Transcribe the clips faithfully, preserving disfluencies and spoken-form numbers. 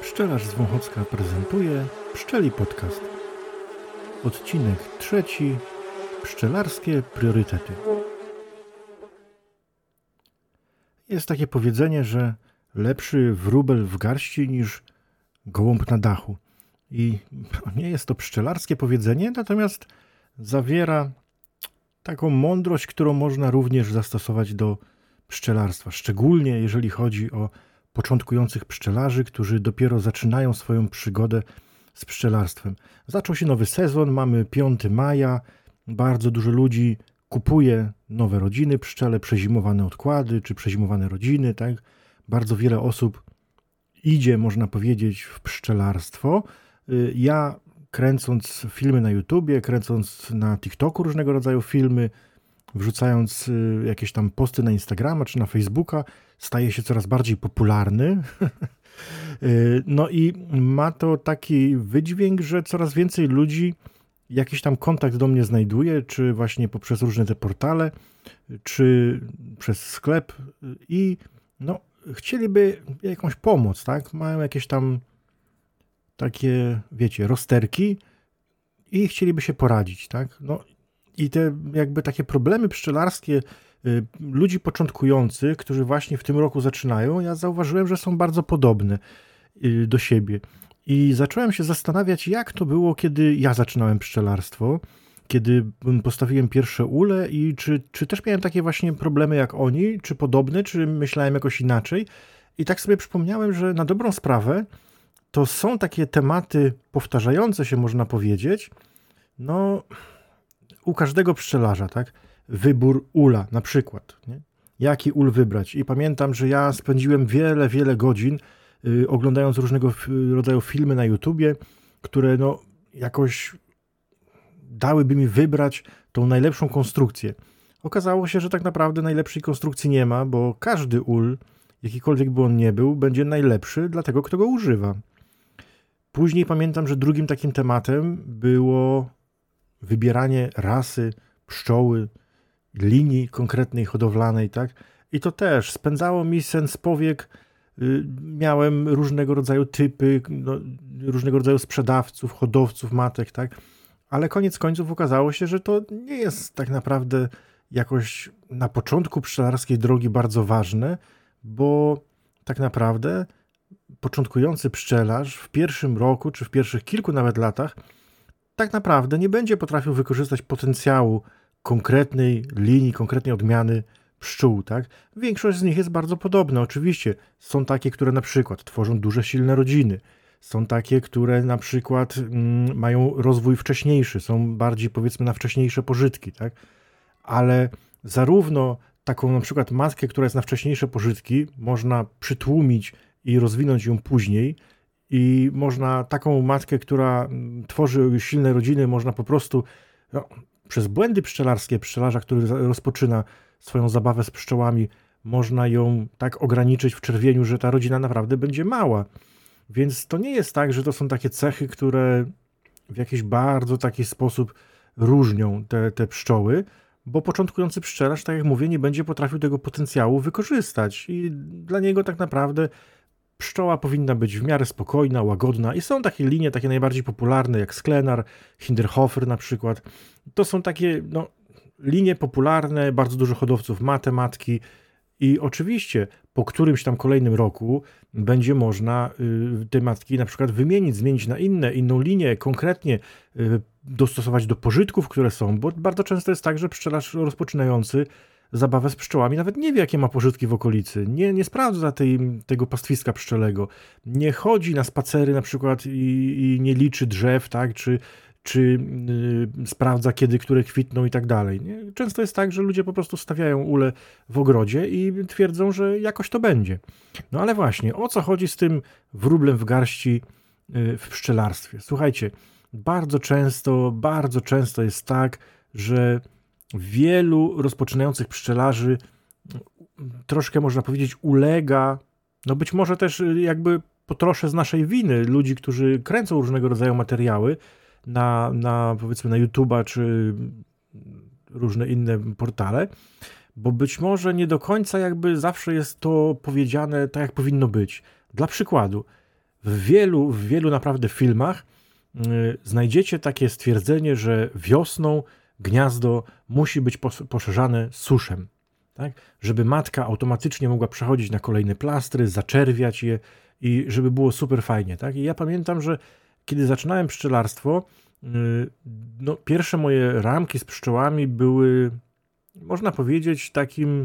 Pszczelarz z Wąchocka prezentuje Pszczeli Podcast. Odcinek trzeci. Pszczelarskie priorytety. Jest takie powiedzenie, że lepszy wróbel w garści niż gołąb na dachu. I nie jest to pszczelarskie powiedzenie, natomiast zawiera taką mądrość, którą można również zastosować do pszczelarstwa. Szczególnie jeżeli chodzi o początkujących pszczelarzy, którzy dopiero zaczynają swoją przygodę z pszczelarstwem. Zaczął się nowy sezon, mamy piątego maja, bardzo dużo ludzi kupuje nowe rodziny pszczele, przezimowane odkłady czy przezimowane rodziny, tak? Bardzo wiele osób idzie, można powiedzieć, w pszczelarstwo. Ja kręcąc filmy na YouTubie, kręcąc na TikToku różnego rodzaju filmy, wrzucając jakieś tam posty na Instagrama czy na Facebooka, staje się coraz bardziej popularny. No i ma to taki wydźwięk, że coraz więcej ludzi jakiś tam kontakt do mnie znajduje, czy właśnie poprzez różne te portale, czy przez sklep i no, chcieliby jakąś pomoc, tak? Mają jakieś tam takie, wiecie, rozterki i chcieliby się poradzić, tak? No i te jakby takie problemy pszczelarskie y, ludzi początkujących, którzy właśnie w tym roku zaczynają, ja zauważyłem, że są bardzo podobne y, do siebie. I zacząłem się zastanawiać, jak to było, kiedy ja zaczynałem pszczelarstwo, kiedy postawiłem pierwsze ule i czy, czy też miałem takie właśnie problemy jak oni, czy podobne, czy myślałem jakoś inaczej. I tak sobie przypomniałem, że na dobrą sprawę to są takie tematy powtarzające się, można powiedzieć, no u każdego pszczelarza, tak? Wybór ula na przykład, nie? Jaki ul wybrać? I pamiętam, że ja spędziłem wiele, wiele godzin y, oglądając różnego f- rodzaju filmy na YouTubie, które no jakoś dałyby mi wybrać tą najlepszą konstrukcję. Okazało się, że tak naprawdę najlepszej konstrukcji nie ma, bo każdy ul, jakikolwiek by on nie był, będzie najlepszy dla tego, kto go używa. Później pamiętam, że drugim takim tematem było wybieranie rasy, pszczoły, linii konkretnej hodowlanej, tak? I to też spędzało mi sen z powiek. Miałem różnego rodzaju typy, no, różnego rodzaju sprzedawców, hodowców matek, tak? Ale koniec końców okazało się, że to nie jest tak naprawdę jakoś na początku pszczelarskiej drogi bardzo ważne, bo tak naprawdę początkujący pszczelarz w pierwszym roku, czy w pierwszych kilku nawet latach tak naprawdę nie będzie potrafił wykorzystać potencjału konkretnej linii, konkretnej odmiany pszczół, tak? Większość z nich jest bardzo podobna. Oczywiście są takie, które na przykład tworzą duże, silne rodziny. Są takie, które na przykład mm, mają rozwój wcześniejszy, są bardziej powiedzmy na wcześniejsze pożytki, tak? Ale zarówno taką na przykład matkę, która jest na wcześniejsze pożytki, można przytłumić i rozwinąć ją później, i można taką matkę, która tworzy silne rodziny, można po prostu no, przez błędy pszczelarskie pszczelarza, który rozpoczyna swoją zabawę z pszczołami, można ją tak ograniczyć w czerwieniu, że ta rodzina naprawdę będzie mała. Więc to nie jest tak, że to są takie cechy, które w jakiś bardzo taki sposób różnią te, te pszczoły, bo początkujący pszczelarz, tak jak mówię, nie będzie potrafił tego potencjału wykorzystać i dla niego tak naprawdę pszczoła powinna być w miarę spokojna, łagodna i są takie linie, takie najbardziej popularne jak Sklenar, Hinderhofer na przykład. To są takie no, linie popularne, bardzo dużo hodowców ma te matki i oczywiście po którymś tam kolejnym roku będzie można y, te matki na przykład wymienić, zmienić na inne, inną linię, konkretnie y, dostosować do pożytków, które są, bo bardzo często jest tak, że pszczelarz rozpoczynający zabawę z pszczołami nawet nie wie, jakie ma pożytki w okolicy, nie, nie sprawdza tej, tego pastwiska pszczelego, nie chodzi na spacery na przykład i, i nie liczy drzew, tak, czy, czy yy, sprawdza, kiedy które kwitną i tak dalej. Nie? Często jest tak, że ludzie po prostu stawiają ule w ogrodzie i twierdzą, że jakoś to będzie. No ale właśnie, o co chodzi z tym wróblem w garści yy, w pszczelarstwie? Słuchajcie, bardzo często, bardzo często jest tak, że wielu rozpoczynających pszczelarzy troszkę, można powiedzieć, ulega, no być może też jakby po trosze z naszej winy, ludzi, którzy kręcą różnego rodzaju materiały na, na powiedzmy na YouTube'a czy różne inne portale, bo być może nie do końca jakby zawsze jest to powiedziane tak, jak powinno być. Dla przykładu, w wielu, w wielu naprawdę filmach yy, znajdziecie takie stwierdzenie, że wiosną gniazdo musi być pos- poszerzane suszem, tak? Żeby matka automatycznie mogła przechodzić na kolejne plastry, zaczerwiać je i żeby było super fajnie, tak? I ja pamiętam, że kiedy zaczynałem pszczelarstwo, yy, no, pierwsze moje ramki z pszczołami były, można powiedzieć, takim...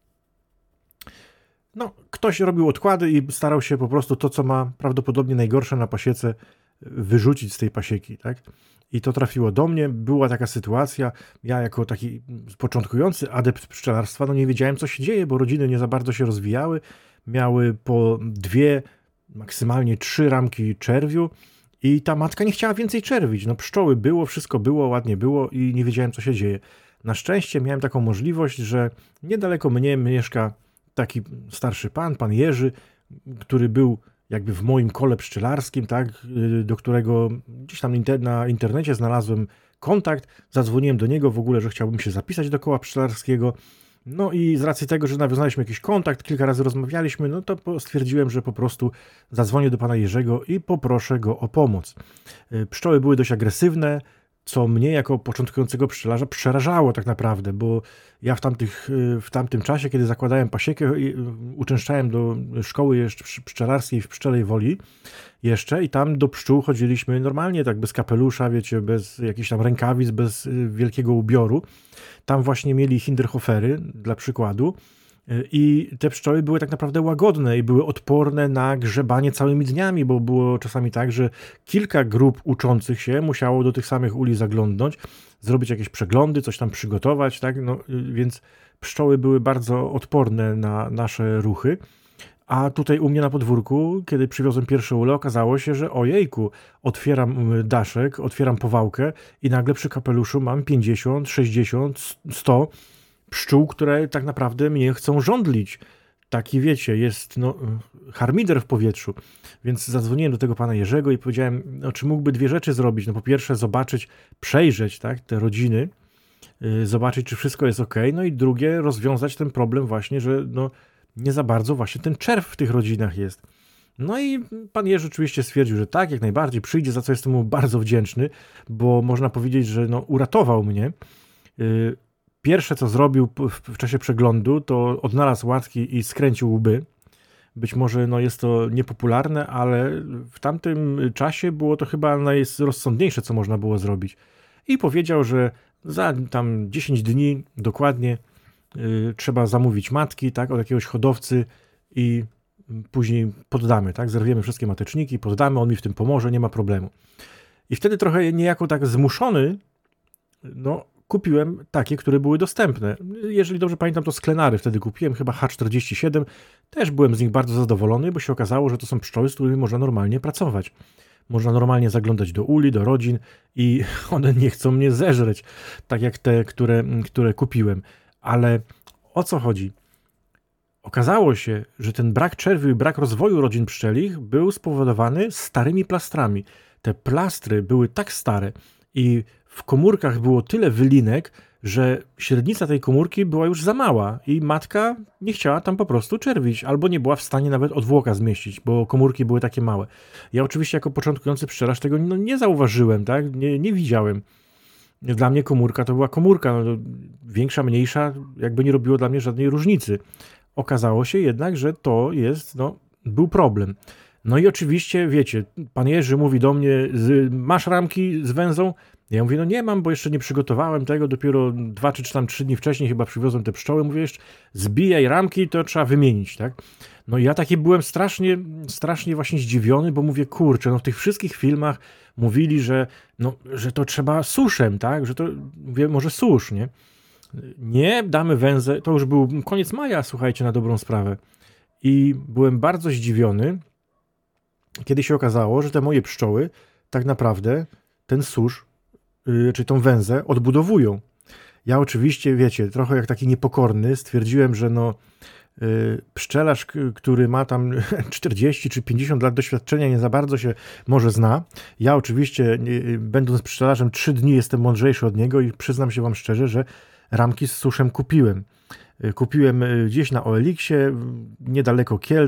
No, ktoś robił odkłady i starał się po prostu to, co ma prawdopodobnie najgorsze na pasiece, wyrzucić z tej pasieki, tak? I to trafiło do mnie. Była taka sytuacja, ja jako taki początkujący adept pszczelarstwa, no nie wiedziałem, co się dzieje, bo rodziny nie za bardzo się rozwijały. Miały po dwie, maksymalnie trzy ramki czerwiu i ta matka nie chciała więcej czerwić. No pszczoły było, wszystko było, ładnie było i nie wiedziałem, co się dzieje. Na szczęście miałem taką możliwość, że niedaleko mnie mieszka taki starszy pan, pan Jerzy, który był jakby w moim kole pszczelarskim, tak, do którego gdzieś tam na internecie znalazłem kontakt, zadzwoniłem do niego w ogóle, że chciałbym się zapisać do koła pszczelarskiego. No i z racji tego, że nawiązaliśmy jakiś kontakt, kilka razy rozmawialiśmy, no to stwierdziłem, że po prostu zadzwonię do pana Jerzego i poproszę go o pomoc. Pszczoły były dość agresywne, co mnie jako początkującego pszczelarza przerażało tak naprawdę, bo ja w, tamtych, w tamtym czasie, kiedy zakładałem pasiekę, uczęszczałem do szkoły jeszcze pszczelarskiej w Pszczelej Woli jeszcze i tam do pszczół chodziliśmy normalnie, tak bez kapelusza, wiecie, bez jakichś tam rękawic, bez wielkiego ubioru. Tam właśnie mieli Hinderhofery, dla przykładu, i te pszczoły były tak naprawdę łagodne i były odporne na grzebanie całymi dniami, bo było czasami tak, że kilka grup uczących się musiało do tych samych uli zaglądnąć, zrobić jakieś przeglądy, coś tam przygotować, tak? No, więc pszczoły były bardzo odporne na nasze ruchy. A tutaj u mnie na podwórku, kiedy przywiozłem pierwsze ule, okazało się, że ojejku, otwieram daszek, otwieram powałkę i nagle przy kapeluszu mam pięćdziesiąt, sześćdziesiąt, sto pszczół, które tak naprawdę mnie chcą żądlić. Taki, wiecie, jest no, harmider w powietrzu. Więc zadzwoniłem do tego pana Jerzego i powiedziałem, no, czy mógłby dwie rzeczy zrobić. No po pierwsze zobaczyć, przejrzeć, tak, te rodziny, yy, zobaczyć, czy wszystko jest ok. No i drugie, rozwiązać ten problem właśnie, że no, nie za bardzo właśnie ten czerw w tych rodzinach jest. No i pan Jerzy oczywiście stwierdził, że tak, jak najbardziej przyjdzie, za co jestem mu bardzo wdzięczny, bo można powiedzieć, że no, uratował mnie. Yy, Pierwsze, co zrobił w czasie przeglądu, to odnalazł łatki i skręcił łby. Być może no, jest to niepopularne, ale w tamtym czasie było to chyba najrozsądniejsze, co można było zrobić. I powiedział, że za tam dziesięć dni dokładnie y, trzeba zamówić matki, tak, od jakiegoś hodowcy i później poddamy, tak, zerwiemy wszystkie mateczniki, poddamy, on mi w tym pomoże, nie ma problemu. I wtedy trochę niejako tak zmuszony, no, kupiłem takie, które były dostępne. Jeżeli dobrze pamiętam, to sklenary wtedy kupiłem, chyba H czterdzieści siedem. Też byłem z nich bardzo zadowolony, bo się okazało, że to są pszczoły, z którymi można normalnie pracować. Można normalnie zaglądać do uli, do rodzin i one nie chcą mnie zeżreć, tak jak te, które, które kupiłem. Ale o co chodzi? Okazało się, że ten brak czerwiu i brak rozwoju rodzin pszczelich był spowodowany starymi plastrami. Te plastry były tak stare i w komórkach było tyle wylinek, że średnica tej komórki była już za mała i matka nie chciała tam po prostu czerwić, albo nie była w stanie nawet odwłoka zmieścić, bo komórki były takie małe. Ja oczywiście jako początkujący pszczelarz tego no, nie zauważyłem, tak? nie, nie widziałem. Dla mnie komórka to była komórka, no, większa, mniejsza, jakby nie robiło dla mnie żadnej różnicy. Okazało się jednak, że to jest, no, był problem. No i oczywiście, wiecie, pan Jerzy mówi do mnie, masz ramki z węzą? Ja mówię, no nie mam, bo jeszcze nie przygotowałem tego, dopiero dwa czy tam trzy dni wcześniej chyba przywiozłem te pszczoły, mówię jeszcze, zbijaj ramki, to trzeba wymienić, tak? No i ja taki byłem strasznie, strasznie właśnie zdziwiony, bo mówię, kurczę, no w tych wszystkich filmach mówili, że, no, że to trzeba suszem, tak? Że to, mówię, może susz, nie? Nie, damy węzę, to już był koniec maja, słuchajcie, na dobrą sprawę. I byłem bardzo zdziwiony, kiedy się okazało, że te moje pszczoły tak naprawdę ten susz, yy, czy tą węzę odbudowują. Ja oczywiście, wiecie, trochę jak taki niepokorny stwierdziłem, że no yy, pszczelarz, który ma tam czterdzieści czy pięćdziesiąt lat doświadczenia, nie za bardzo się może zna. Ja oczywiście, yy, będąc pszczelarzem trzy dni jestem mądrzejszy od niego i przyznam się wam szczerze, że ramki z suszem kupiłem. Kupiłem gdzieś na O L X ie, niedaleko Kielc.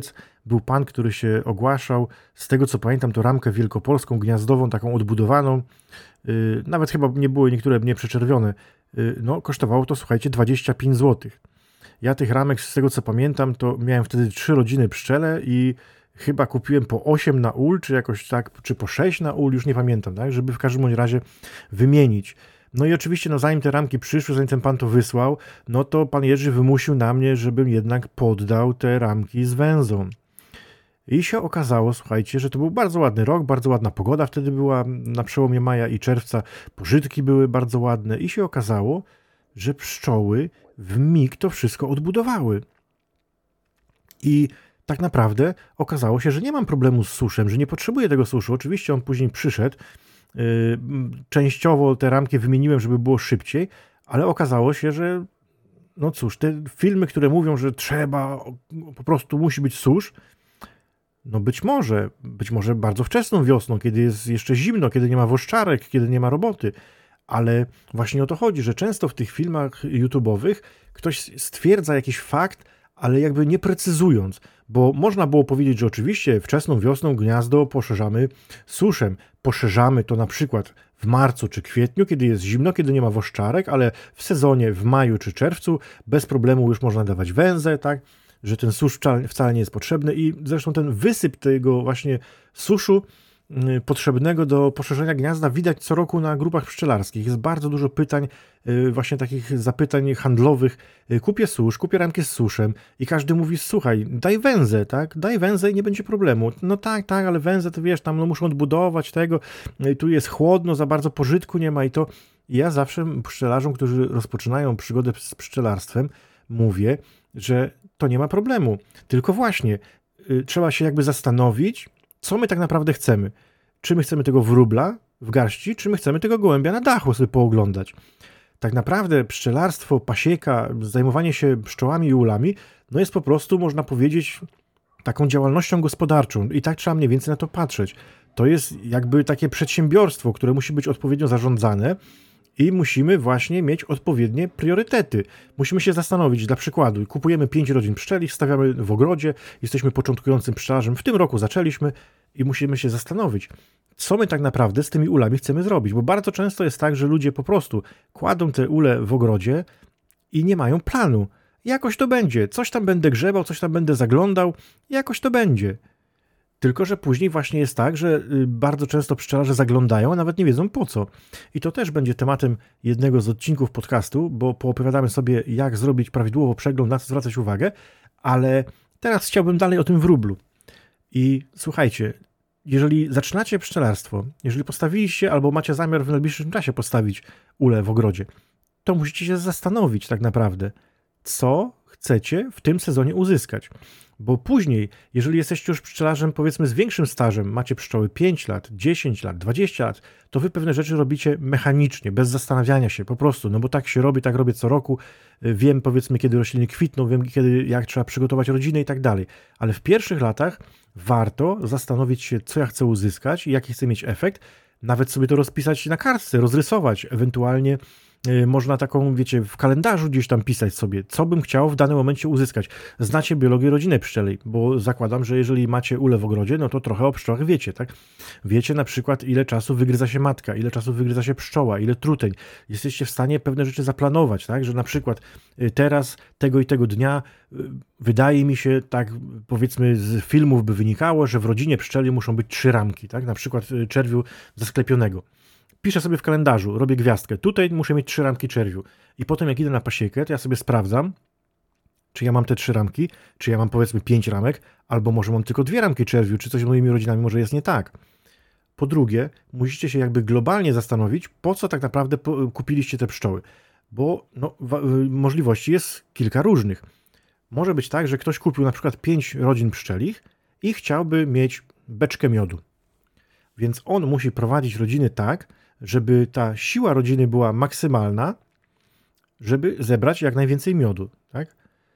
był pan, który się ogłaszał, z tego co pamiętam, to ramkę wielkopolską, gniazdową, taką odbudowaną, yy, nawet chyba nie były niektóre nieprzeczerwione, yy, no kosztowało to, słuchajcie, dwadzieścia pięć złotych. Ja tych ramek, z tego co pamiętam, to miałem wtedy trzy rodziny pszczele i chyba kupiłem po osiem na ul, czy jakoś tak, czy po sześć na ul, już nie pamiętam, tak, żeby w każdym razie wymienić. No i oczywiście, no zanim te ramki przyszły, zanim ten pan to wysłał, no to pan Jerzy wymusił na mnie, żebym jednak poddał te ramki z węzą. I się okazało, słuchajcie, że to był bardzo ładny rok, bardzo ładna pogoda wtedy była na przełomie maja i czerwca, pożytki były bardzo ładne i się okazało, że pszczoły w mig to wszystko odbudowały. I tak naprawdę okazało się, że nie mam problemu z suszem, że nie potrzebuję tego suszu. Oczywiście on później przyszedł, yy, częściowo te ramki wymieniłem, żeby było szybciej, ale okazało się, że no cóż, te filmy, które mówią, że trzeba, po prostu musi być susz, no być może, być może bardzo wczesną wiosną, kiedy jest jeszcze zimno, kiedy nie ma woszczarek, kiedy nie ma roboty, ale właśnie o to chodzi, że często w tych filmach YouTube'owych ktoś stwierdza jakiś fakt, ale jakby nie precyzując, bo można było powiedzieć, że oczywiście wczesną wiosną gniazdo poszerzamy suszem. Poszerzamy to na przykład w marcu czy kwietniu, kiedy jest zimno, kiedy nie ma woszczarek, ale w sezonie w maju czy czerwcu bez problemu już można dawać węzę, tak, że ten susz wcale nie jest potrzebny i zresztą ten wysyp tego właśnie suszu potrzebnego do poszerzenia gniazda widać co roku na grupach pszczelarskich. Jest bardzo dużo pytań, właśnie takich zapytań handlowych. Kupię susz, kupię ramkę z suszem i każdy mówi, słuchaj, daj węzę, tak? Daj węzę i nie będzie problemu. No tak, tak, ale węzę to wiesz, tam no muszą odbudować tego, tu jest chłodno, za bardzo pożytku nie ma i to. I ja zawsze pszczelarzom, którzy rozpoczynają przygodę z pszczelarstwem, mówię, że to nie ma problemu. Tylko właśnie y, trzeba się jakby zastanowić, co my tak naprawdę chcemy. Czy my chcemy tego wróbla w garści, czy my chcemy tego gołębia na dachu sobie pooglądać. Tak naprawdę pszczelarstwo, pasieka, zajmowanie się pszczołami i ulami, no jest po prostu, można powiedzieć, taką działalnością gospodarczą i tak trzeba mniej więcej na to patrzeć. To jest jakby takie przedsiębiorstwo, które musi być odpowiednio zarządzane i musimy właśnie mieć odpowiednie priorytety. Musimy się zastanowić, dla przykładu, kupujemy pięć rodzin pszczeli, stawiamy w ogrodzie, jesteśmy początkującym pszczelarzem, w tym roku zaczęliśmy i musimy się zastanowić, co my tak naprawdę z tymi ulami chcemy zrobić, bo bardzo często jest tak, że ludzie po prostu kładą te ule w ogrodzie i nie mają planu. Jakoś to będzie, coś tam będę grzebał, coś tam będę zaglądał, jakoś to będzie. Tylko że później właśnie jest tak, że bardzo często pszczelarze zaglądają, a nawet nie wiedzą po co. I to też będzie tematem jednego z odcinków podcastu, bo poopowiadamy sobie, jak zrobić prawidłowo przegląd, na co zwracać uwagę, ale teraz chciałbym dalej o tym wróblu. I słuchajcie, jeżeli zaczynacie pszczelarstwo, jeżeli postawiliście albo macie zamiar w najbliższym czasie postawić ulę w ogrodzie, to musicie się zastanowić tak naprawdę, co chcecie w tym sezonie uzyskać. Bo później, jeżeli jesteście już pszczelarzem, powiedzmy z większym stażem, macie pszczoły pięć lat, dziesięć lat, dwadzieścia lat, to wy pewne rzeczy robicie mechanicznie, bez zastanawiania się, po prostu, no bo tak się robi, tak robię co roku, wiem powiedzmy kiedy rośliny kwitną, wiem kiedy, jak trzeba przygotować rodzinę i tak dalej. Ale w pierwszych latach warto zastanowić się, co ja chcę uzyskać i jaki chcę mieć efekt, nawet sobie to rozpisać na kartce, rozrysować, ewentualnie można taką, wiecie, w kalendarzu gdzieś tam pisać sobie, co bym chciał w danym momencie uzyskać. Znacie biologię rodziny pszczelej, bo zakładam, że jeżeli macie ulę w ogrodzie, no to trochę o pszczołach wiecie, tak? Wiecie na przykład, ile czasu wygryza się matka, ile czasu wygryza się pszczoła, ile truteń. Jesteście w stanie pewne rzeczy zaplanować, tak? Że na przykład teraz, tego i tego dnia, wydaje mi się, tak powiedzmy z filmów by wynikało, że w rodzinie pszczeli muszą być trzy ramki, tak? Na przykład czerwiu zasklepionego. Piszę sobie w kalendarzu, robię gwiazdkę. Tutaj muszę mieć trzy ramki czerwiu. I potem jak idę na pasiekę, to ja sobie sprawdzam, czy ja mam te trzy ramki, czy ja mam powiedzmy pięć ramek, albo może mam tylko dwie ramki czerwiu, czy coś z moimi rodzinami może jest nie tak. Po drugie, musicie się jakby globalnie zastanowić, po co tak naprawdę kupiliście te pszczoły. Bo no, możliwości jest kilka różnych. Może być tak, że ktoś kupił na przykład pięć rodzin pszczelich i chciałby mieć beczkę miodu. Więc on musi prowadzić rodziny tak, żeby ta siła rodziny była maksymalna, żeby zebrać jak najwięcej miodu, tak?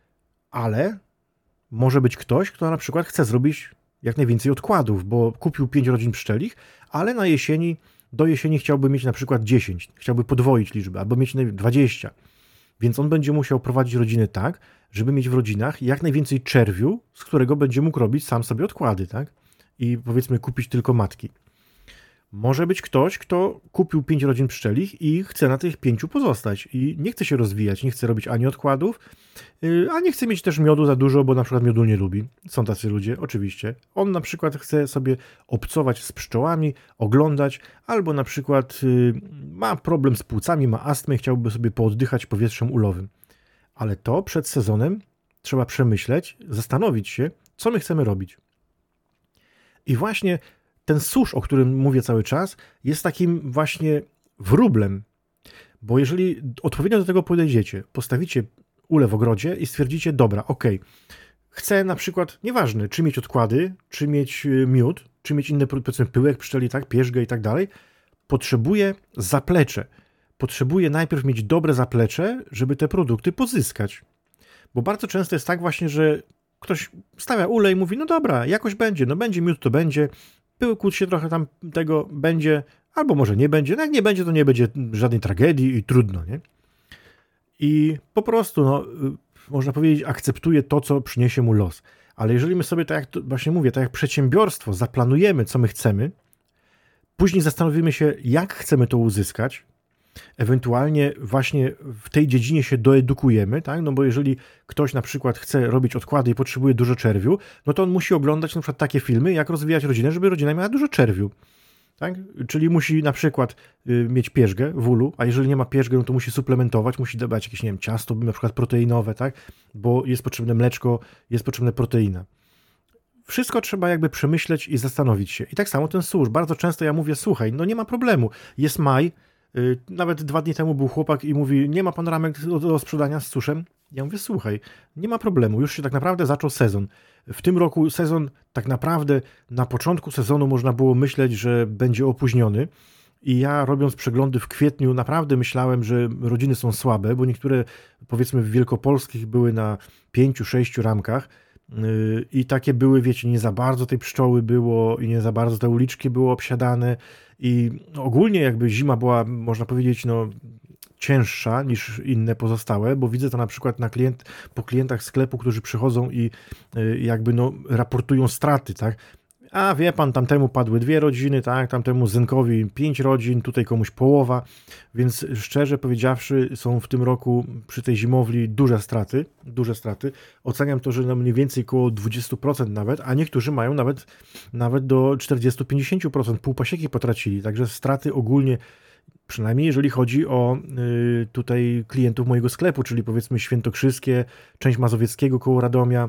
Ale może być ktoś, kto na przykład chce zrobić jak najwięcej odkładów, bo kupił pięć rodzin pszczelich, ale na jesieni, do jesieni chciałby mieć na przykład dziesięć, chciałby podwoić liczbę, albo mieć dwadzieścia. Więc on będzie musiał prowadzić rodzinę tak, żeby mieć w rodzinach jak najwięcej czerwiu, z którego będzie mógł robić sam sobie odkłady, tak? I powiedzmy kupić tylko matki. Może być ktoś, kto kupił pięć rodzin pszczelich i chce na tych pięciu pozostać i nie chce się rozwijać, nie chce robić ani odkładów, a nie chce mieć też miodu za dużo, bo na przykład miodu nie lubi. Są tacy ludzie, oczywiście. On na przykład chce sobie obcować z pszczołami, oglądać, albo na przykład ma problem z płucami, ma astmę i chciałby sobie pooddychać powietrzem ulowym. Ale to przed sezonem trzeba przemyśleć, zastanowić się, co my chcemy robić. I właśnie ten susz, o którym mówię cały czas, jest takim właśnie wróblem, bo jeżeli odpowiednio do tego podejdziecie, postawicie ulę w ogrodzie i stwierdzicie, dobra, okej, okay, chcę na przykład, nieważne, czy mieć odkłady, czy mieć miód, czy mieć inne, powiedzmy, pyłek pszczeli, tak, pierzgę i tak dalej, potrzebuję zaplecze. Potrzebuję najpierw mieć dobre zaplecze, żeby te produkty pozyskać. Bo bardzo często jest tak właśnie, że ktoś stawia ulę i mówi, no dobra, jakoś będzie, no będzie miód, to będzie, pyłku się trochę tam tego będzie, albo może nie będzie, no jak nie będzie, to nie będzie żadnej tragedii i trudno, nie? I po prostu, no, można powiedzieć, akceptuje to, co przyniesie mu los. Ale jeżeli my sobie, tak jak to właśnie mówię, tak jak przedsiębiorstwo, zaplanujemy, co my chcemy, później zastanowimy się, jak chcemy to uzyskać, ewentualnie właśnie w tej dziedzinie się doedukujemy, tak? No bo jeżeli ktoś na przykład chce robić odkłady i potrzebuje dużo czerwiu, no to on musi oglądać na przykład takie filmy, jak rozwijać rodzinę, żeby rodzina miała dużo czerwiu. Tak? Czyli musi na przykład y, mieć pierzgę w ulu, a jeżeli nie ma pierzgę, no to musi suplementować, musi dawać jakieś, nie wiem, ciasto, na przykład proteinowe, tak? Bo jest potrzebne mleczko, jest potrzebna proteina. Wszystko trzeba jakby przemyśleć i zastanowić się. I tak samo ten susz. Bardzo często ja mówię, słuchaj, no nie ma problemu, jest maj, y, nawet dwa dni temu był chłopak i mówi, nie ma pan ramek do, do sprzedania z suszem? Ja mówię, słuchaj, nie ma problemu, już się tak naprawdę zaczął sezon. W tym roku sezon tak naprawdę na początku sezonu można było myśleć, że będzie opóźniony i ja robiąc przeglądy w kwietniu naprawdę myślałem, że rodziny są słabe, bo niektóre powiedzmy w wielkopolskich były na pięciu, sześciu ramkach yy, i takie były, wiecie, nie za bardzo tej pszczoły było i nie za bardzo te uliczki były obsiadane i ogólnie jakby zima była, można powiedzieć, no cięższa niż inne pozostałe, bo widzę to na przykład na klient, po klientach sklepu, którzy przychodzą i y, jakby no raportują straty, tak? A wie pan, tamtemu padły dwie rodziny, tak? Tamtemu Zenkowi pięć rodzin, tutaj komuś połowa, więc szczerze powiedziawszy są w tym roku przy tej zimowli duże straty, duże straty. Oceniam to, że no mniej więcej około dwadzieścia procent nawet, a niektórzy mają nawet, nawet do czterdzieści do pięćdziesięciu procent, pół pasieki potracili, także straty ogólnie, przynajmniej jeżeli chodzi o y, tutaj klientów mojego sklepu, czyli powiedzmy Świętokrzyskie, część Mazowieckiego koło Radomia,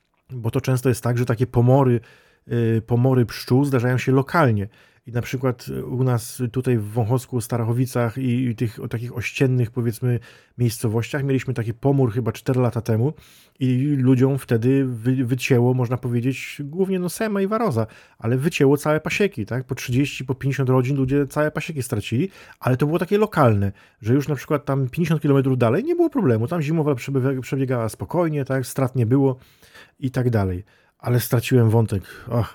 bo to często jest tak, że takie pomory, y, pomory pszczół zdarzają się lokalnie. I na przykład u nas tutaj w Wąchocku, Starachowicach i, i tych o takich ościennych powiedzmy miejscowościach mieliśmy taki pomór chyba cztery lata temu i ludziom wtedy wy, wycięło, można powiedzieć, głównie no sema i waroza, ale wycięło całe pasieki, tak? Po trzydzieści, po pięćdziesiąt rodzin ludzie całe pasieki stracili, ale to było takie lokalne, że już na przykład tam pięćdziesiąt kilometrów dalej nie było problemu, tam zimowa przebiegała spokojnie, tak? Strat nie było i tak dalej. Ale straciłem wątek, ach.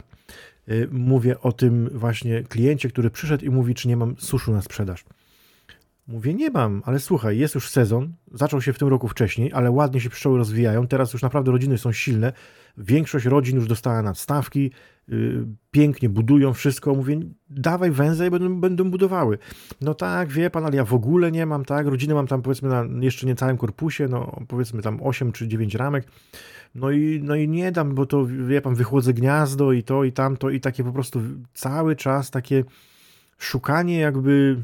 Mówię o tym właśnie kliencie, który przyszedł i mówi, czy nie mam suszu na sprzedaż. Mówię, nie mam, ale słuchaj, jest już sezon, zaczął się w tym roku wcześniej, ale ładnie się pszczoły rozwijają, teraz już naprawdę rodziny są silne, większość rodzin już dostała nadstawki, yy, pięknie budują wszystko, mówię, dawaj węże i będą, będą budowały. No tak, wie pan, ale ja w ogóle nie mam, tak, rodziny mam tam powiedzmy na jeszcze niecałym korpusie, no powiedzmy tam osiem czy dziewięć ramek, no i, no i nie dam, bo to, wie pan, wychłodzę gniazdo i to i tamto i takie po prostu cały czas takie szukanie jakby,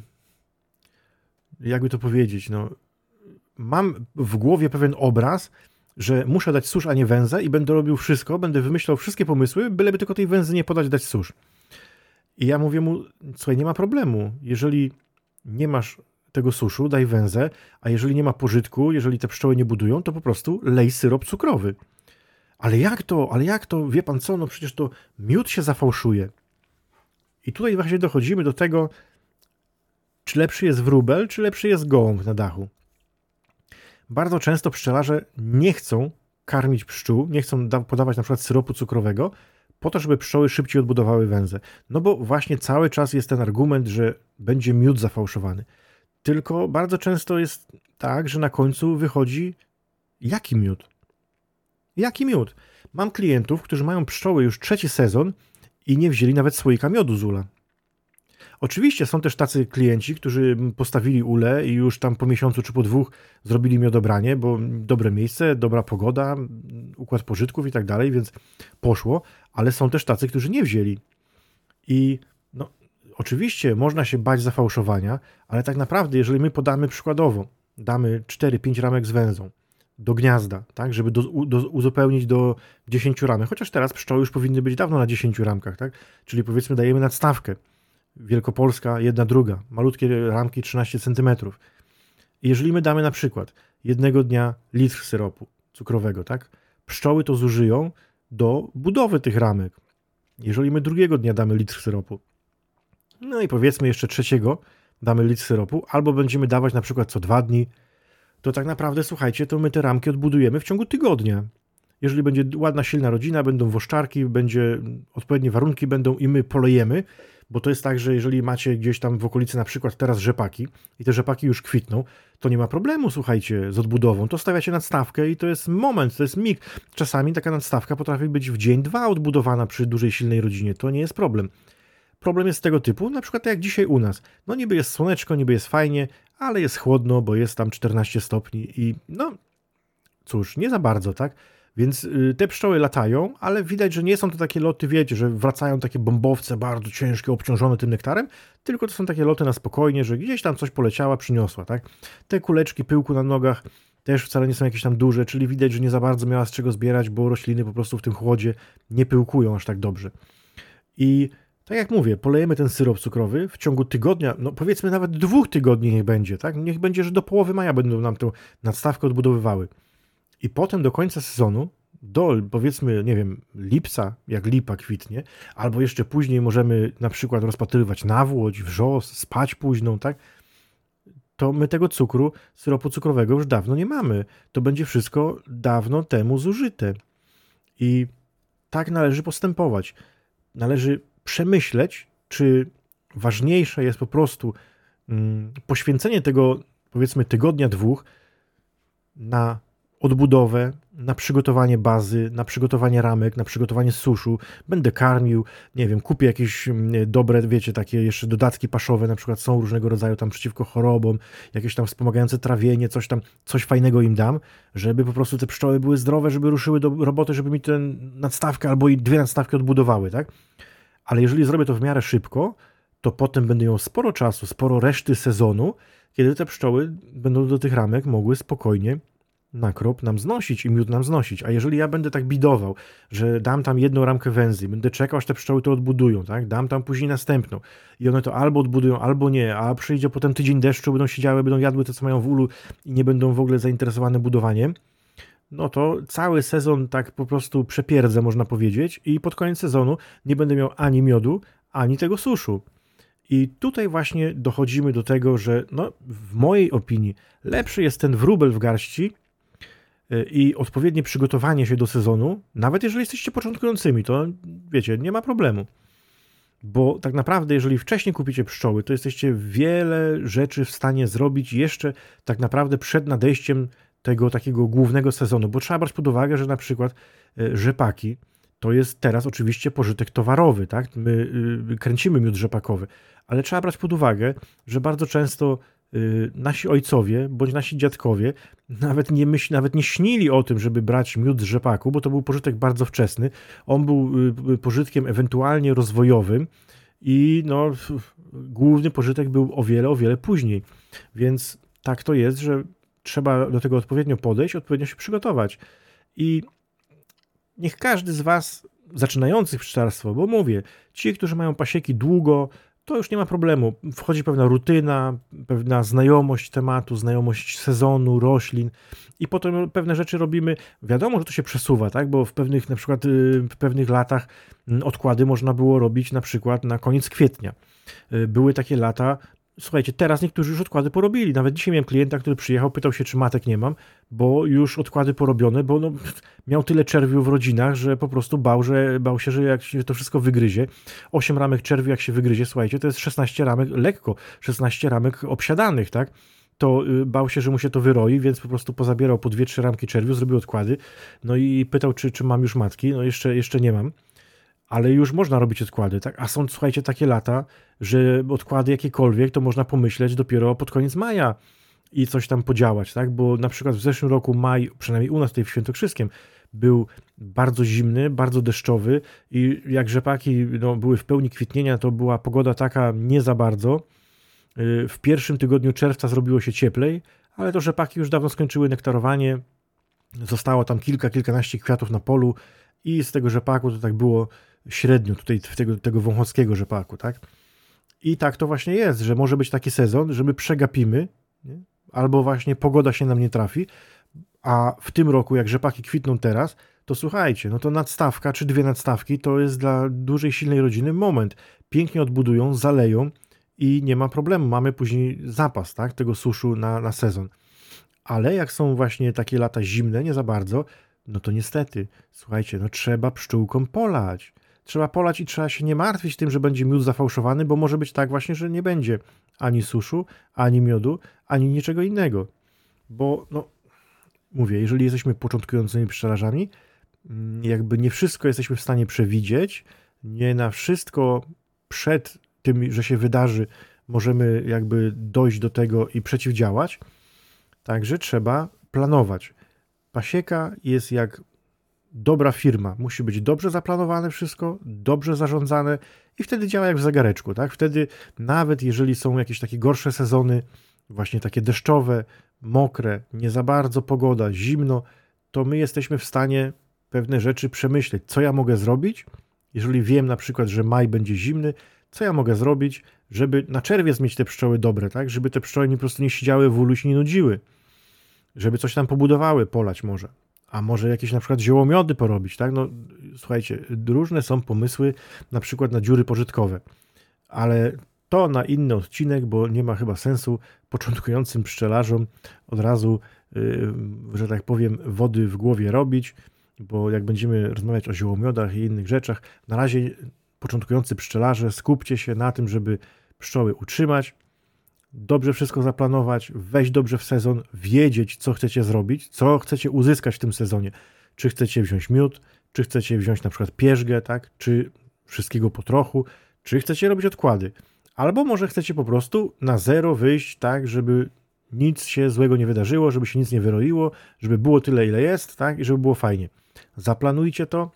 jakby to powiedzieć, no mam w głowie pewien obraz, że muszę dać susz, a nie węzę i będę robił wszystko, będę wymyślał wszystkie pomysły, byleby tylko tej węzy nie podać, dać susz. I ja mówię mu, słuchaj, nie ma problemu, jeżeli nie masz tego suszu, daj węzę, a jeżeli nie ma pożytku, jeżeli te pszczoły nie budują, to po prostu lej syrop cukrowy. Ale jak to, ale jak to, wie pan co, no przecież to miód się zafałszuje. I tutaj właśnie dochodzimy do tego, czy lepszy jest wróbel, czy lepszy jest gołąb na dachu. Bardzo często pszczelarze nie chcą karmić pszczół, nie chcą da- podawać na przykład syropu cukrowego, po to, żeby pszczoły szybciej odbudowały węzę. No bo właśnie cały czas jest ten argument, że będzie miód zafałszowany. Tylko bardzo często jest tak, że na końcu wychodzi jaki miód? Jaki miód? Mam klientów, którzy mają pszczoły już trzeci sezon i nie wzięli nawet słoika miodu z ula. Oczywiście są też tacy klienci, którzy postawili ulę i już tam po miesiącu czy po dwóch zrobili miodobranie, bo dobre miejsce, dobra pogoda, układ pożytków i tak dalej, więc poszło, ale są też tacy, którzy nie wzięli. I no, oczywiście można się bać zafałszowania, ale tak naprawdę, jeżeli my podamy przykładowo, damy cztery pięć ramek z węzą do gniazda, tak, żeby do, do, uzupełnić do dziesięciu ramek, chociaż teraz pszczoły już powinny być dawno na dziesięciu ramkach, tak, czyli powiedzmy dajemy nadstawkę, Wielkopolska, jedna druga, malutkie ramki trzynaście centymetrów. I jeżeli my damy na przykład jednego dnia litr syropu cukrowego, tak, pszczoły to zużyją do budowy tych ramek. Jeżeli my drugiego dnia damy litr syropu, no i powiedzmy jeszcze trzeciego damy litr syropu, albo będziemy dawać na przykład co dwa dni, to tak naprawdę, słuchajcie, to my te ramki odbudujemy w ciągu tygodnia. Jeżeli będzie ładna, silna rodzina, będą woszczarki, będzie odpowiednie warunki będą i my polejemy, bo to jest tak, że jeżeli macie gdzieś tam w okolicy na przykład teraz rzepaki i te rzepaki już kwitną, to nie ma problemu, słuchajcie, z odbudową. To stawiacie nadstawkę i to jest moment, to jest mig. Czasami taka nadstawka potrafi być w dzień, dwa odbudowana przy dużej, silnej rodzinie. To nie jest problem. Problem jest tego typu, na przykład jak dzisiaj u nas. No niby jest słoneczko, niby jest fajnie, ale jest chłodno, bo jest tam czternaście stopni i no cóż, nie za bardzo, tak? Więc te pszczoły latają, ale widać, że nie są to takie loty, wiecie, że wracają takie bombowce bardzo ciężkie, obciążone tym nektarem, tylko to są takie loty na spokojnie, że gdzieś tam coś poleciała, przyniosła, tak? Te kuleczki pyłku na nogach też wcale nie są jakieś tam duże, czyli widać, że nie za bardzo miała z czego zbierać, bo rośliny po prostu w tym chłodzie nie pyłkują aż tak dobrze. I tak jak mówię, polejemy ten syrop cukrowy w ciągu tygodnia, no powiedzmy nawet dwóch tygodni niech będzie, tak? Niech będzie, że do połowy maja będą nam tę nadstawkę odbudowywały. I potem do końca sezonu, do powiedzmy, nie wiem, lipca, jak lipa kwitnie, albo jeszcze później możemy na przykład rozpatrywać nawłoć, wrzos, spać późną, tak? To my tego cukru, syropu cukrowego już dawno nie mamy. To będzie wszystko dawno temu zużyte. I tak należy postępować. Należy przemyśleć, czy ważniejsze jest po prostu mm, poświęcenie tego, powiedzmy, tygodnia, dwóch na odbudowę, na przygotowanie bazy, na przygotowanie ramek, na przygotowanie suszu, będę karmił, nie wiem, kupię jakieś dobre, wiecie, takie jeszcze dodatki paszowe, na przykład są różnego rodzaju tam przeciwko chorobom, jakieś tam wspomagające trawienie, coś tam, coś fajnego im dam, żeby po prostu te pszczoły były zdrowe, żeby ruszyły do roboty, żeby mi tę nadstawkę albo i dwie nadstawki odbudowały, tak? Ale jeżeli zrobię to w miarę szybko, to potem będę miał sporo czasu, sporo reszty sezonu, kiedy te pszczoły będą do tych ramek mogły spokojnie nakrop nam znosić i miód nam znosić. A jeżeli ja będę tak bidował, że dam tam jedną ramkę węzy, będę czekał, aż te pszczoły to odbudują, tak? Dam tam później następną i one to albo odbudują, albo nie, a przyjdzie potem tydzień deszczu, będą siedziały, będą jadły to, co mają w ulu i nie będą w ogóle zainteresowane budowaniem, no to cały sezon tak po prostu przepierdzę, można powiedzieć, i pod koniec sezonu nie będę miał ani miodu, ani tego suszu. I tutaj właśnie dochodzimy do tego, że no, w mojej opinii lepszy jest ten wróbel w garści i odpowiednie przygotowanie się do sezonu, nawet jeżeli jesteście początkującymi, to wiecie, nie ma problemu. Bo tak naprawdę, jeżeli wcześniej kupicie pszczoły, to jesteście wiele rzeczy w stanie zrobić jeszcze tak naprawdę przed nadejściem tego takiego głównego sezonu, bo trzeba brać pod uwagę, że na przykład rzepaki to jest teraz oczywiście pożytek towarowy, tak? My kręcimy miód rzepakowy, ale trzeba brać pod uwagę, że bardzo często nasi ojcowie bądź nasi dziadkowie nawet nie myśl, nawet nie śnili o tym, żeby brać miód z rzepaku, bo to był pożytek bardzo wczesny. On był pożytkiem ewentualnie rozwojowym i no, główny pożytek był o wiele, o wiele później. Więc tak to jest, że trzeba do tego odpowiednio podejść, odpowiednio się przygotować. I niech każdy z was zaczynających pszczelarstwo, bo mówię, ci, którzy mają pasieki długo, to już nie ma problemu. Wchodzi pewna rutyna, pewna znajomość tematu, znajomość sezonu, roślin i potem pewne rzeczy robimy. Wiadomo, że to się przesuwa, tak? Bo w pewnych, na przykład w pewnych latach odkłady można było robić na przykład na koniec kwietnia. Były takie lata, słuchajcie, teraz niektórzy już odkłady porobili. Nawet dzisiaj miałem klienta, który przyjechał, pytał się, czy matek nie mam, bo już odkłady porobione, bo no, miał tyle czerwiów w rodzinach, że po prostu bał, że, bał się, że jak się to wszystko wygryzie, osiem ramek czerwiu jak się wygryzie, słuchajcie, to jest szesnaście ramek, lekko, szesnaście ramek obsiadanych, tak? to bał się, że mu się to wyroi, więc po prostu pozabierał po dwie, trzy ramki czerwiu, zrobił odkłady, no i pytał, czy, czy mam już matki, no jeszcze, jeszcze nie mam, ale już można robić odkłady, tak? A są, słuchajcie, takie lata, że odkłady jakiekolwiek to można pomyśleć dopiero pod koniec maja i coś tam podziałać, tak? Bo na przykład w zeszłym roku maj, przynajmniej u nas tutaj w Świętokrzyskiem, był bardzo zimny, bardzo deszczowy i jak rzepaki no, były w pełni kwitnienia, to była pogoda taka nie za bardzo. W pierwszym tygodniu czerwca zrobiło się cieplej, ale to rzepaki już dawno skończyły nektarowanie. Zostało tam kilka, kilkanaście kwiatów na polu i z tego rzepaku to tak było średnio, tutaj tego, tego wąchockiego rzepaku, tak? I tak to właśnie jest, że może być taki sezon, że my przegapimy, nie? Albo właśnie pogoda się nam nie trafi, a w tym roku, jak rzepaki kwitną teraz, to słuchajcie, no to nadstawka czy dwie nadstawki to jest dla dużej, silnej rodziny moment. Pięknie odbudują, zaleją i nie ma problemu. Mamy później zapas, tak, tego suszu na, na sezon. Ale jak są właśnie takie lata zimne, nie za bardzo, no to niestety, słuchajcie, no trzeba pszczółkom polać. Trzeba polać i trzeba się nie martwić tym, że będzie miód zafałszowany, bo może być tak właśnie, że nie będzie ani suszu, ani miodu, ani niczego innego. Bo, no, mówię, jeżeli jesteśmy początkującymi pszczelarzami, jakby nie wszystko jesteśmy w stanie przewidzieć, nie na wszystko przed tym, że się wydarzy, możemy jakby dojść do tego i przeciwdziałać, także trzeba planować. Pasieka jest jak dobra firma, musi być dobrze zaplanowane wszystko, dobrze zarządzane i wtedy działa jak w zegareczku, tak? Wtedy nawet jeżeli są jakieś takie gorsze sezony, właśnie takie deszczowe, mokre, nie za bardzo pogoda, zimno, to my jesteśmy w stanie pewne rzeczy przemyśleć, co ja mogę zrobić, jeżeli wiem na przykład, że maj będzie zimny, co ja mogę zrobić, żeby na czerwiec mieć te pszczoły dobre, tak? Żeby te pszczoły po prostu nie siedziały w ulu i się nie nudziły, żeby coś tam pobudowały, polać może. A może jakieś na przykład ziołomiody porobić, tak? No słuchajcie, różne są pomysły na przykład na dziury pożytkowe, ale to na inny odcinek, bo nie ma chyba sensu początkującym pszczelarzom od razu, yy, że tak powiem, wody w głowie robić, bo jak będziemy rozmawiać o ziołomiodach i innych rzeczach, na razie początkujący pszczelarze, skupcie się na tym, żeby pszczoły utrzymać, dobrze wszystko zaplanować, wejść dobrze w sezon, wiedzieć, co chcecie zrobić, co chcecie uzyskać w tym sezonie. Czy chcecie wziąć miód, czy chcecie wziąć na przykład pierzgę, tak? Czy wszystkiego po trochu, czy chcecie robić odkłady. Albo może chcecie po prostu na zero wyjść tak, żeby nic się złego nie wydarzyło, żeby się nic nie wyroiło, żeby było tyle, ile jest, tak? I żeby było fajnie. Zaplanujcie to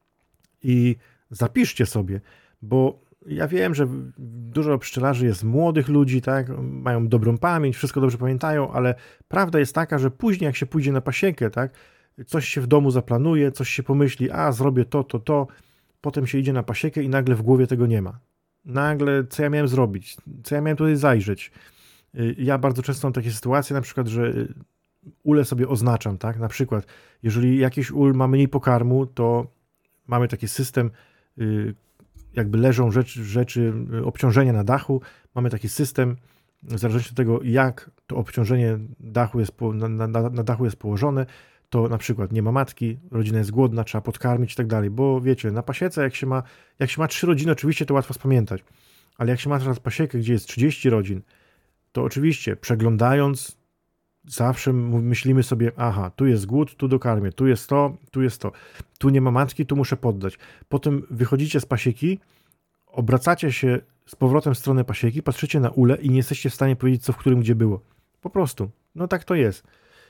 i zapiszcie sobie, bo ja wiem, że dużo pszczelarzy jest młodych ludzi, tak, mają dobrą pamięć, wszystko dobrze pamiętają, ale prawda jest taka, że później jak się pójdzie na pasiekę, tak, coś się w domu zaplanuje, coś się pomyśli, a zrobię to, to, to, potem się idzie na pasiekę i nagle w głowie tego nie ma. Nagle, co ja miałem zrobić, co ja miałem tutaj zajrzeć. Ja bardzo często mam takie sytuacje, na przykład, że ule sobie oznaczam, tak, na przykład, jeżeli jakiś ul ma mniej pokarmu, to mamy taki system, jakby leżą rzeczy, rzeczy, obciążenia na dachu, mamy taki system, w zależności od tego, jak to obciążenie dachu jest po, na, na, na dachu jest położone, to na przykład nie ma matki, rodzina jest głodna, trzeba podkarmić i tak dalej, bo wiecie, na pasiece jak się ma, jak się ma trzy rodziny, oczywiście to łatwo spamiętać, ale jak się ma teraz pasiekę, gdzie jest trzydzieści rodzin, to oczywiście przeglądając zawsze myślimy sobie, aha, tu jest głód, tu dokarmię, tu jest to, tu jest to, tu nie ma matki, tu muszę poddać. Potem wychodzicie z pasieki, obracacie się z powrotem w stronę pasieki, patrzycie na ule i nie jesteście w stanie powiedzieć, co w którym gdzie było. Po prostu. No tak to jest.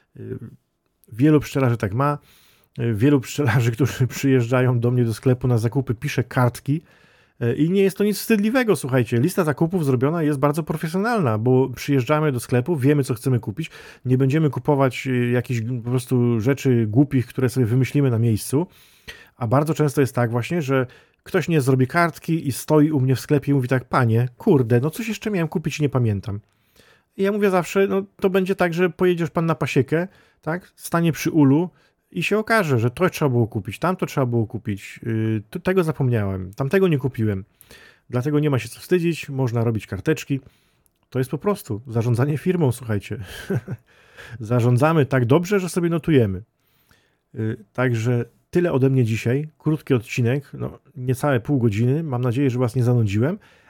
Wielu pszczelarzy tak ma. Wielu pszczelarzy, którzy przyjeżdżają do mnie do sklepu na zakupy, pisze kartki i nie jest to nic wstydliwego, słuchajcie. Lista zakupów zrobiona jest bardzo profesjonalna, bo przyjeżdżamy do sklepu, wiemy, co chcemy kupić, nie będziemy kupować jakichś po prostu rzeczy głupich, które sobie wymyślimy na miejscu, a bardzo często jest tak właśnie, że ktoś nie zrobi kartki i stoi u mnie w sklepie i mówi tak, panie, kurde, no coś jeszcze miałem kupić i nie pamiętam. I ja mówię zawsze, no to będzie tak, że pojedziesz pan na pasiekę, tak, stanie przy ulu i się okaże, że to trzeba było kupić, tamto trzeba było kupić, yy, tego zapomniałem, tamtego nie kupiłem. Dlatego nie ma się co wstydzić, można robić karteczki. To jest po prostu zarządzanie firmą, słuchajcie. Zarządzamy tak dobrze, że sobie notujemy. Yy, także tyle ode mnie dzisiaj. Krótki odcinek, no niecałe pół godziny. Mam nadzieję, że was nie zanudziłem,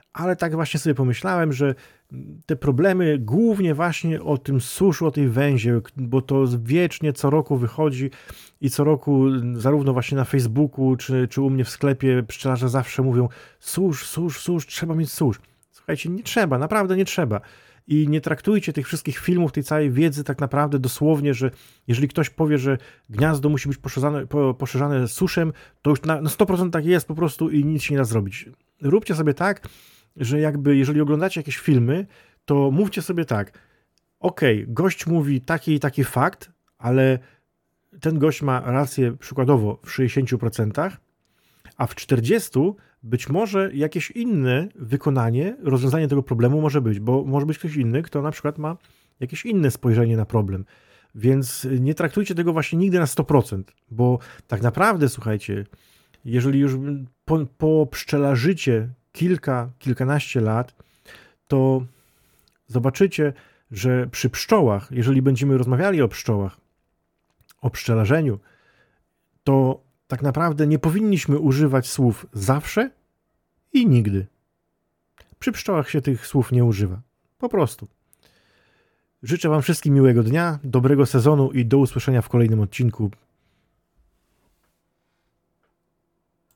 ale tak właśnie sobie pomyślałem, że te problemy głównie właśnie o tym suszu, o tej węzie, bo to wiecznie co roku wychodzi i co roku zarówno właśnie na Facebooku, czy, czy u mnie w sklepie pszczelarze zawsze mówią susz, susz, susz, trzeba mieć susz. Słuchajcie, nie trzeba, naprawdę nie trzeba. I nie traktujcie tych wszystkich filmów, tej całej wiedzy tak naprawdę dosłownie, że jeżeli ktoś powie, że gniazdo musi być poszerzane, poszerzane suszem, to już na, na sto procent tak jest po prostu i nic się nie da zrobić. Róbcie sobie tak, że jakby jeżeli oglądacie jakieś filmy, to mówcie sobie tak, okej, okay, gość mówi taki i taki fakt, ale ten gość ma rację przykładowo w sześćdziesięciu procentach, a w czterdziestu procentach być może jakieś inne wykonanie, rozwiązanie tego problemu może być, bo może być ktoś inny, kto na przykład ma jakieś inne spojrzenie na problem. Więc nie traktujcie tego właśnie nigdy na sto procent, bo tak naprawdę, słuchajcie, jeżeli już po, po pszczelarzycie kilka, kilkanaście lat, to zobaczycie, że przy pszczołach, jeżeli będziemy rozmawiali o pszczołach, o pszczelarzeniu, to tak naprawdę nie powinniśmy używać słów zawsze i nigdy. Przy pszczołach się tych słów nie używa. Po prostu. Życzę Wam wszystkim miłego dnia, dobrego sezonu i do usłyszenia w kolejnym odcinku